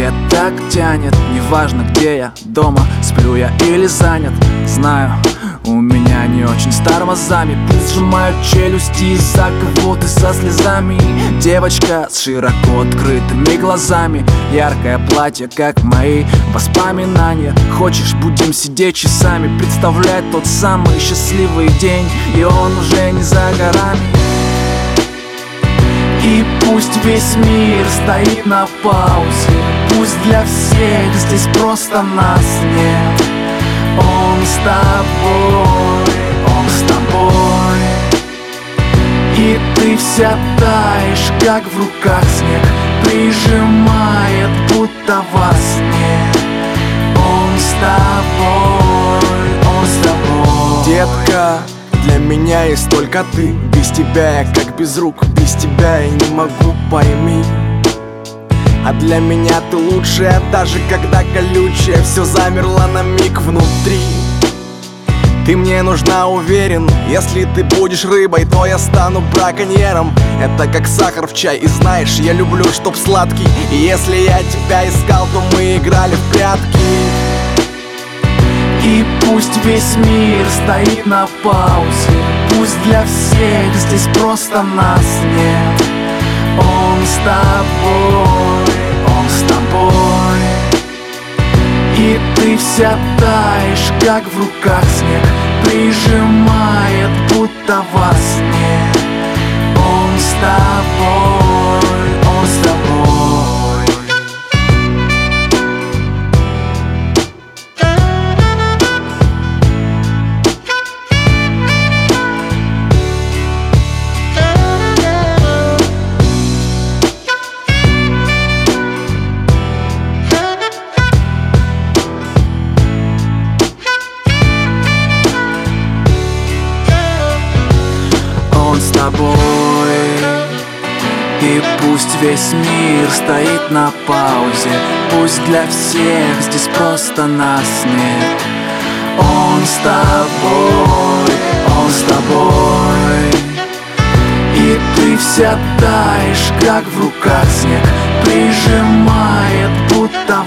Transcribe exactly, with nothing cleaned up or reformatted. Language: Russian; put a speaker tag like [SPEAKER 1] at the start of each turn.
[SPEAKER 1] тебе так тянет. Неважно, где я, дома, сплю я или занят. Знаю, у меня не очень с тормозами. Пусть сжимают челюсти из-за кого-то со слезами. Девочка с широко открытыми глазами, яркое платье, как мои воспоминания. Хочешь, будем сидеть часами, представлять тот самый счастливый день, и он уже не за горами. И пусть весь мир стоит на паузе, пусть для всех здесь просто нас нет. Он с тобой, он с тобой, и ты вся таешь, как в руках снег, прижимает, будто во сне. Он с тобой, он с тобой.
[SPEAKER 2] Детка, для меня есть только ты. Без тебя я как без рук, без тебя я не могу, пойми. А для меня ты лучшая, даже когда колючая все замерло на миг внутри. Ты мне нужна, уверен. Если ты будешь рыбой, то я стану браконьером. Это как сахар в чай, и знаешь, я люблю, чтоб сладкий. И если я тебя искал, то мы играли в прятки.
[SPEAKER 1] И пусть весь мир стоит на паузе, пусть для всех здесь просто нас нет. Он с тобой, он с тобой, и ты вся таешь, как в руках снег, прижимает, будто во сне. Он с тобой, он с тобой. С тобой, и пусть весь мир стоит на паузе, пусть для всех здесь просто нас нет. Он с тобой, он с тобой, и ты вся таешь, как в руках снег, прижимает, будто